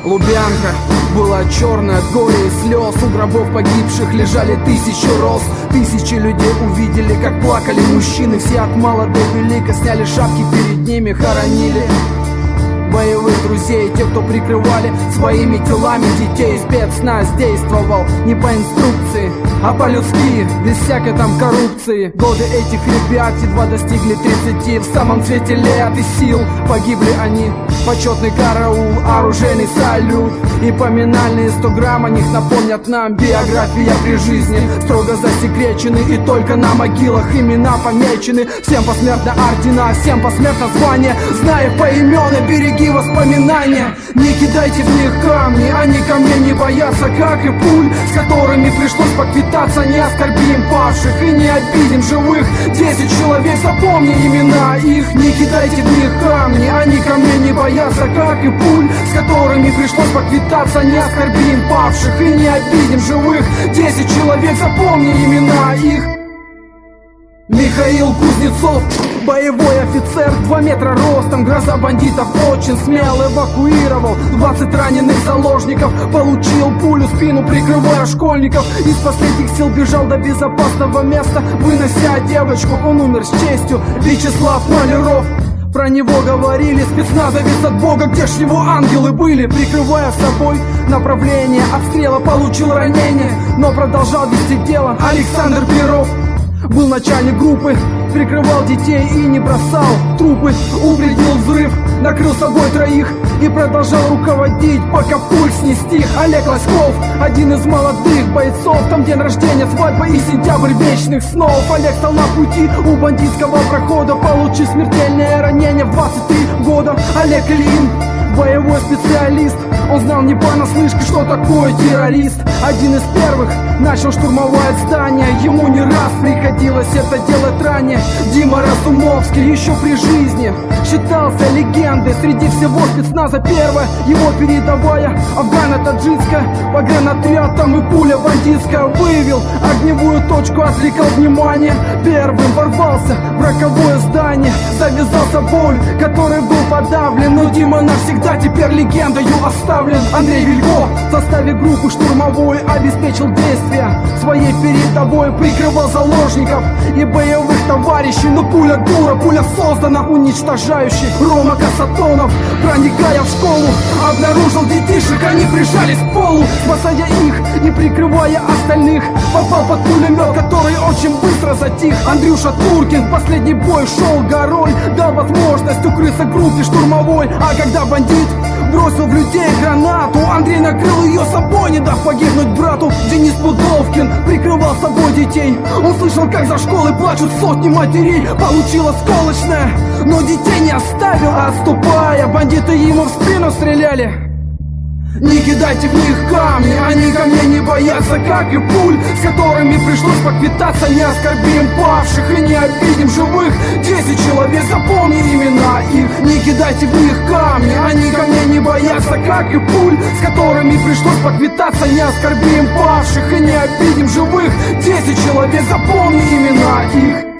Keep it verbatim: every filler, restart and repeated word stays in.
Лубянка была черная от горя и слез. У гробов погибших лежали тысячи роз. Тысячи людей увидели, как плакали мужчины. Все от мала до велика сняли шапки, перед ними хоронили боевых друзей, те, кто прикрывали своими телами детей. Спецназ действовал не по инструкции, а по-людски, без всякой там коррупции. Годы этих ребят едва достигли тридцати. В самом цвете лет и сил погибли они. Почетный караул, оружейный салют и поминальные сто грамм о них напомнят нам. Биография при жизни строго засекречены, и только на могилах имена помечены. Всем посмертно ордена, всем посмертно звания. Зная поименно, береги воспоминания. Не кидайте в них камни, они камней не боятся, как и пуль, с которыми пришлось поквитаться. Не оскорбим павших и не обидим живых. Десять человек, запомни имена их. Не кидайте в них камни, они камней не боятся, как и пуль, с которыми пришлось поквитаться. Не оскорбим павших и не обидим живых. Десять человек, запомни имена их. Михаил Кузнецов, боевой офицер, два метра ростом, гроза бандитов, очень смел. Эвакуировал двадцать раненых заложников, получил пулю в спину, прикрывая школьников. Из последних сил бежал до безопасного места, вынося девочку, он умер с честью. Вячеслав Маляров, про него говорили, спецназовец от бога, где ж его ангелы были. Прикрывая собой направление обстрела, получил ранение, но продолжал вести дело. Александр Перов был начальник группы, прикрывал детей и не бросал трупы. Упредил взрыв, накрыл собой троих и продолжал руководить, пока пульс не стих. Олег Лоськов, один из молодых бойцов, там день рождения, свадьба и сентябрь вечных снов. Олег стал на пути у бандитского прохода, получив смертельное ранение в двадцать три года. Олег Ильин, боевой специалист, он знал не понаслышке, что такое террорист. Один из первых начал штурмовать здание, ему не раз приходилось это делать ранее. Дима Разумовский еще при жизни считался легендой среди всего спецназа. Первая его передовая, афгано-таджикская, погранотряд, там и пуля бандитская. Выявил огневую точку, отвлекал внимание, первым ворвался в роковое здание. Завязался бой, который был подавлен, но Дима навсегда теперь легендою оставлен. Андрей Вилько в составе группы штурмовой обеспечил действия своей передовой, прикрывал заложников и боевых товарищей. Но пуля дура, пуля создана уничтожающей. Рома Касатонов, проникая в школу, обнаружил детишек, они прижались к полу. Спасая их и прикрывая остальных, попал под пулемет, который очень быстро затих. Андрюша Туркин, последний бой шел горой, дал возможность укрыться группе штурмовой. А когда бандит бросил в людей гранату, Андрей накрыл ее собой, не дав погибнуть брату. Денис Пудовкин прикрывал собой детей, он слышал, как за школой плачут сотни матерей. Получил осколочное, но детей не оставил, отступая, бандиты ему в спину стреляли. Не кидайте в них камни, они камней не боятся, как и пуль, с которыми пришлось поквитаться. Не оскорбим павших и не обидим живых. Десять человек, запомни имена их. Не кидайте в них камни, они камней не боятся, как и пуль, с которыми пришлось поквитаться. Не оскорбим павших и не обидим живых. Десять человек, запомни имена их.